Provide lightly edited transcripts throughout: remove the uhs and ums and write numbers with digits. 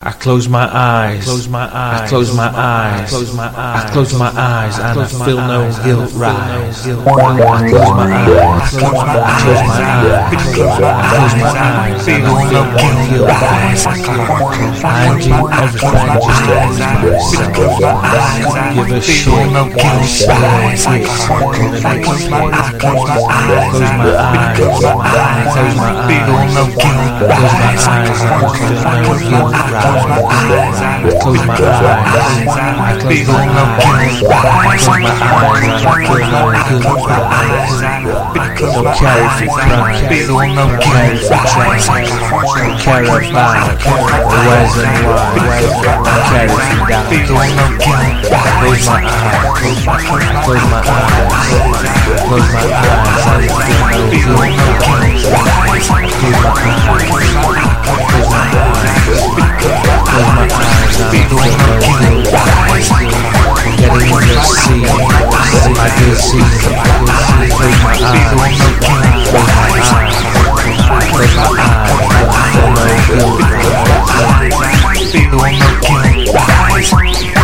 I close my eyes, I close my eyes, I close my eyes, and I feel no guilt rise. I close my eyes, I close my eyes, I close my eyes, and I feel no guilt rise. I do everything just to please myself. Give a shit, no guilt rise. I close my eyes, close my eyes, close my eyes, close my eyes, and I feel no guilt rise. I close my eyes, I close my eyes, I close my eyes, I feel no guilt rise. No carry for crime, no carry for train, no carry about the ways and why, no carry for doubt. I close my eyes, I close my eyes, I close my eyes, I feel no guilt rise. I close my eyes, I close my eyes, close my eyes, I feel no guilt rise. Getting in the sea, I can see, close my eyes, close my eyes, close my eyes, I feel no guilt rise. Feel no guilt rise.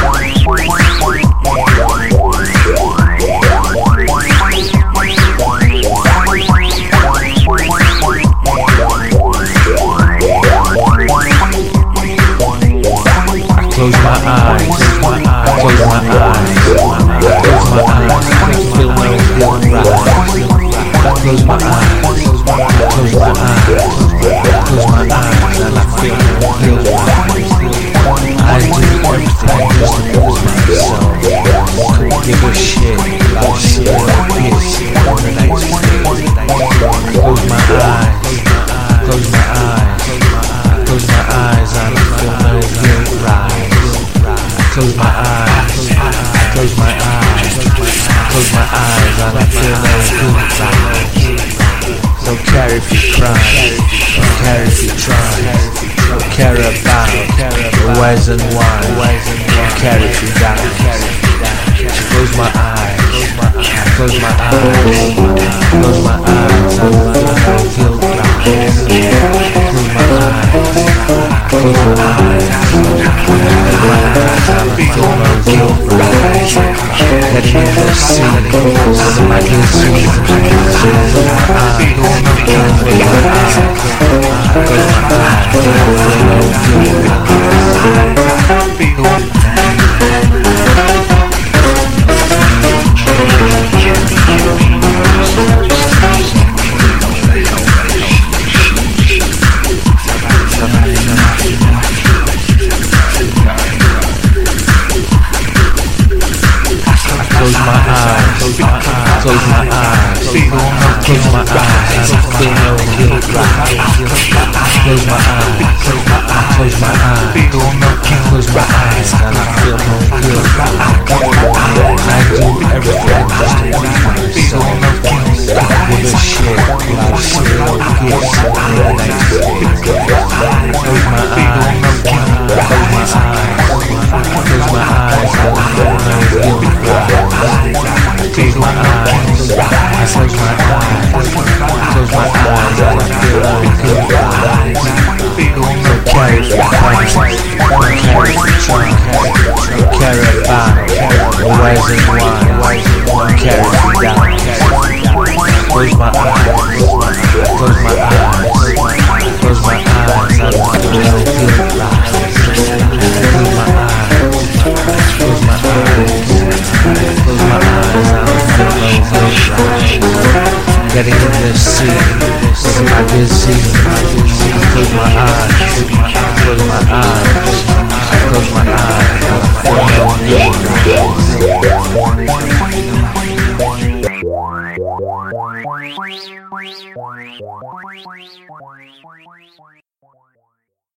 Close my eyes, I close my eyes, I close my eyes, I feel no guilt rise. Close my eyes, close my eyes, close my eyes, and I feel no guilt rise. I do everything just to please myself. Couldn't give a shit about seeing a piss on the next day. Close my eyes, close my eyes, close my eyes, and I feel no guilt rise. Close my eyes, close my eyes, close my eyes, and I feel no guilt rise. Don't care if you cry, don't care if you try, don't care about the whys and whys, don't care if you die. Close my eyes, close my eyes, close my eyes, and I feel no guilt rise. Close my eyes, close my eyes, close my eyes, and I feel no guilt rise. Getting in the sea, so I can see. Close my eyes, close my eyes, close my eyes, and I feel no guilt rise. Close my eyes, close my eyes, close my eyes, and I feel no guilt rise. Close my eyes, close my eyes, close my eyes, and I feel no guilt rise. I do everything just to please myself. Give a shit about seeing gifts on the next day. Close my eyes, close my eyes, and I feel no guilt rise. Close my eyes, I close my eyes, close my eyes, and I feel no guilt rise. Don't care if you cry, don't care if you try, don't care about the ways and whys, don't care if you die. Close my eyes, close my eyes, close my eyes, and I feel no guilt rise. Close my eyes, close my eyes, close my eyes, and I feel no guilt rise. Getting in the sea, so I can see. Close my eyes, close my eyes, close my eyes, and I feel no guilt rise.